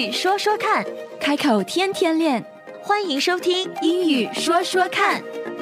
语说说看， 开口天天练， 欢迎收听英语说说看。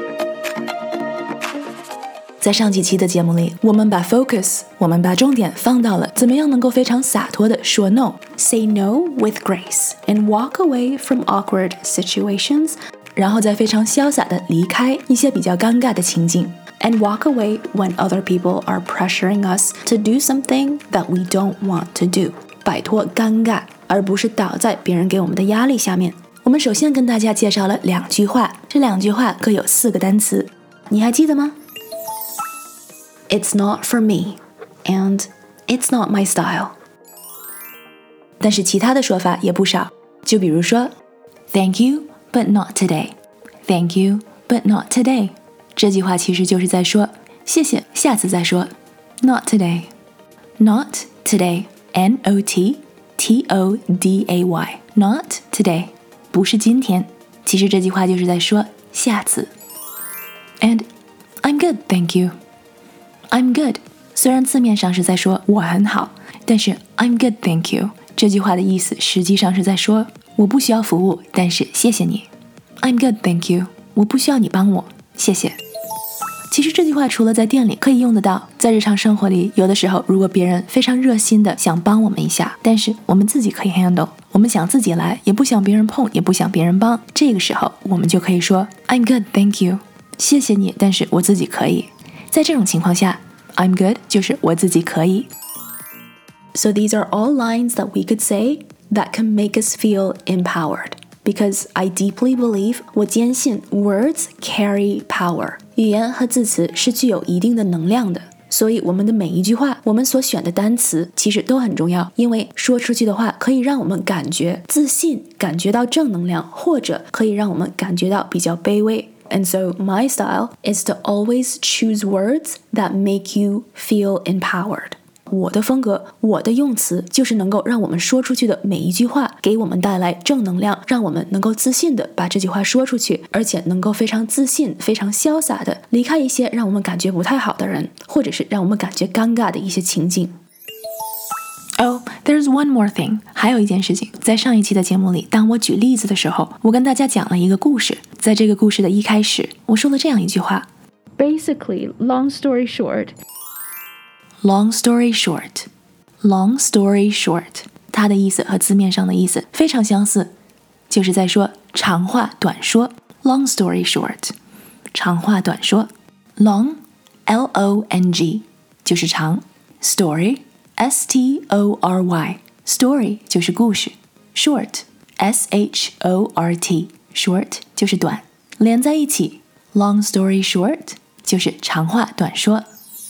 在上几期的节目里，我们把重点放到了怎么样能够非常洒脱的说 no, say no with grace and walk away from awkward situations， 然后再非常潇洒的离开一些比较尴尬的情境。And walk away when other people are pressuring us to do something that we don't want to do， 摆脱尴尬，而不是倒在别人给我们的压力下面。我们首先跟大家介绍了2句话，这2句话各有4个单词，你还记得吗？ It's not for me and it's not my style。 但是其他的说法也不少，就比如说 Thank you but not today， Thank you but not today，这句话其实就是在说谢谢，下次再说。 Not today， Not today， N-O-T-T-O-D-A-Y， Not today， 不是今天，其实这句话就是在说下次。 And I'm good, thank you， I'm good， 虽然字面上是在说我很好，但是 I'm good, thank you 这句话的意思实际上是在说我不需要服务，但是谢谢你。 I'm good, thank you， 我不需要你帮我，谢谢。其实这句话除了在店里可以用得到，在日常生活里，有的时候如果别人非常热心的想帮我们一下，但是我们自己可以 handle， 我们想自己来，也不想别人碰，也不想别人帮，这个时候我们就可以说 I'm good, thank you， 谢谢你，但是我自己可以。在这种情况下 I'm good 就是我自己可以。 So these are all lines that we could say that can make us feel empowered.Because I deeply believe， 我坚信 words carry power， 语言和字词是具有一定的能量的，所以我们的每一句话，我们所选的单词其实都很重要，因为说出去的话可以让我们感觉自信，感觉到正能量，或者可以让我们感觉到比较卑微。And so my style is to always choose words that make you feel empowered。我的风格，我的用词，就是能够让我们说出去的每一句话给我们带来正能量，让我们能够自信的把这句话说出去，而且能够非常自信，非常潇洒的离开一些让我们感觉不太好的人，或者是让我们感觉尴尬的一些情境。Oh, there's one more thing， 还有一件事情，在上一期的节目里，当我举例子的时候，我跟大家讲了一个故事，在这个故事的一开始，我说了这样一句话 Basically, long story short，Long story short， 它的意思和字面上的意思非常相似，就是在说长话短说。 Long story short， 长话短说。 Long L-O-N-G 就是长， Story S-T-O-R-Y Story 就是故事， Short S-H-O-R-T Short 就是短，连在一起 Long story short 就是长话短说。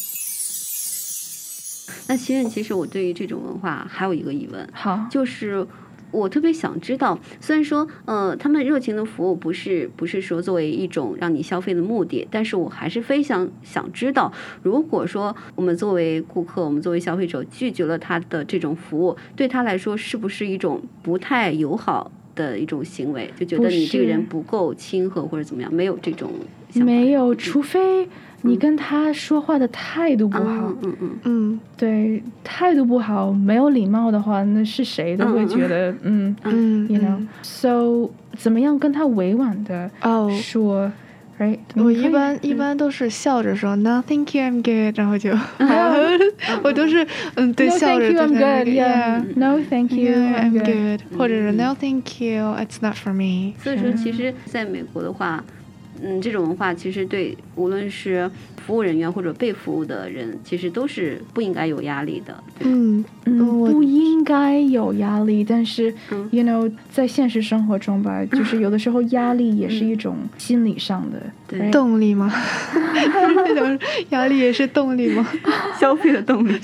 那其实我对于这种文化还有一个疑问， 好， 就是我特别想知道，虽然说他们热情的服务不是说作为一种让你消费的目的，但是我还是非常想知道，如果说我们作为顾客，我们作为消费者拒绝了他的这种服务，对他来说是不是一种不太友好的一种行为，就觉得你这个人不够亲和或者怎么样，没有这种想法？ 没有，除非你跟他说话的态度不好，对，态度不好，没有礼貌的话，那是谁都会觉得you know so 怎么样跟他委婉的说，right？ 我一般都是笑着说 No thank you I'm good， 然后就我都是对 No 笑着 thank you I'm good yeah No thank you I'm good， 或者是 No thank you it's not for me。 所以说其实在美国的话这种文化其实对无论是服务人员或者被服务的人其实都是不应该有压力的。 不应该有压力，但是you know 在现实生活中吧，就是有的时候压力也是一种心理上的动力吗？压力也是动力吗？ 消费的动力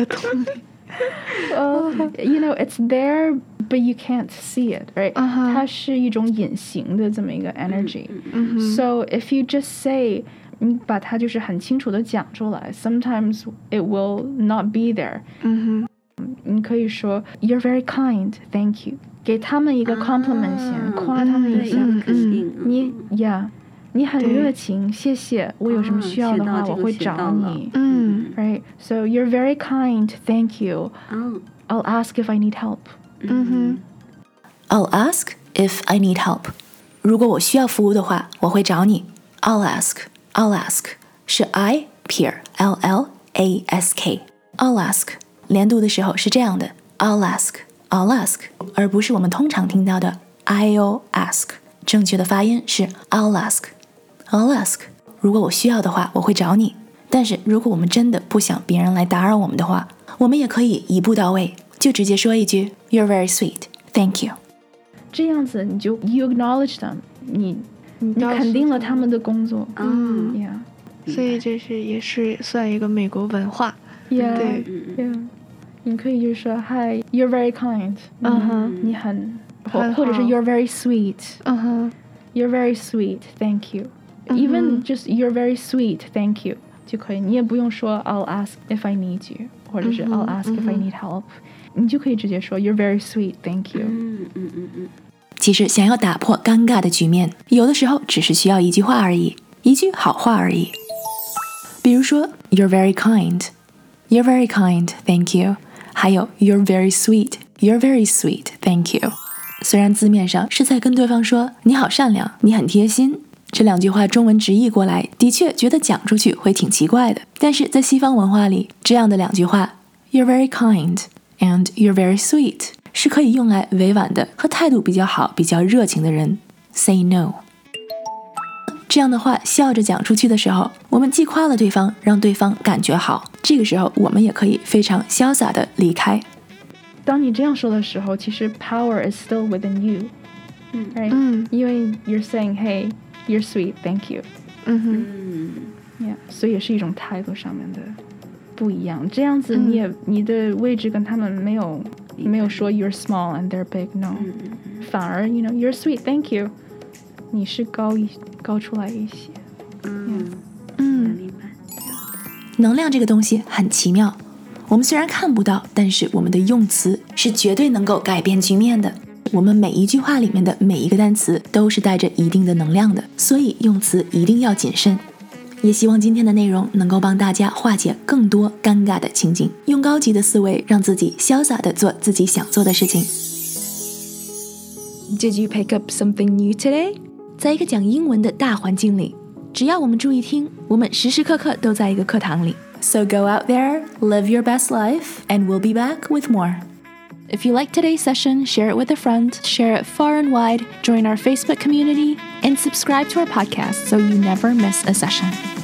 you know it's there but you can't see it, right? 它是一种隐形的这么一个 energy. So if you just say 你把它就是很清楚的讲出来 sometimes it will not be there. 你可以说 You're very kind, thank you， 给他们一个 compliment 先，夸他们一下，你很热情，谢谢，我有什么需要的话我会找你。Right, so you're very kind, thank you. I'll ask if I need help. I'll ask if I need help. 如果我需要服务的话，我会找你。I'll ask 是 I Pierre L-L-A-S-K I'll ask 连读的时候是这样的 I'll ask 而不是我们通常听到的 I'll ask 正确的发音是 I'll ask 如果我需要的话我会找你但是如果我们真的不想别人来打扰我们的话我们也可以一步到位就直接说一句 You're very sweet Thank you 这样子你就 You acknowledge them 你肯定了他们的工作 Yeah所以这是也是算一个美国文化 Yeah 对 Yeah 你可以就是说 Hi You're very kind 你很或者是 You're very sweet You're very sweet Thank you Even just You're very sweet Thank you 就可以你也不用说 I'll ask if I need you 或者是 I'll ask if I need help 你就可以直接说 You're very sweet Thank you 其实想要打破尴尬的局面有的时候只是需要一句话而已一句好话而已比如说 You're very kind You're very kind Thank you 还有 You're very sweet You're very sweet Thank you 虽然字面上是在跟对方说你好善良你很贴心这两句话中文直译过来的确觉得讲出去会挺奇怪的但是在西方文化里这样的两句话 You're very kind and You're very sweet 是可以用来委婉的和态度比较好比较热情的人 say no 这样的话笑着讲出去的时候我们既夸了对方让对方感觉好这个时候我们也可以非常潇洒的离开当你这样说的时候其实 power is still within you right? 因为 you're saying hey you're sweet thank you yeah 所以也是一种态度上面的不一样这样子你的位置跟他们没有说 you're small and they're big no 反而 you know you're sweet thank you 你是高出来一些能量这个东西很奇妙我们虽然看不到但是我们的用词是绝对能够改变局面的我们每一句话里面的每一个单词都是带着一定的能量的所以用词一定要谨慎也希望今天的内容能够帮大家化解更多尴尬的情景用高级的思维让自己潇洒地做自己想做的事情 Did you pick up something new today? 在一个讲英文的大环境里只要我们注意听我们时时刻刻都在一个课堂里 So go out there, live your best life, and we'll be back with more If you like today's session, share it with a friend, share it far and wide, join our Facebook community, and subscribe to our podcast so you never miss a session.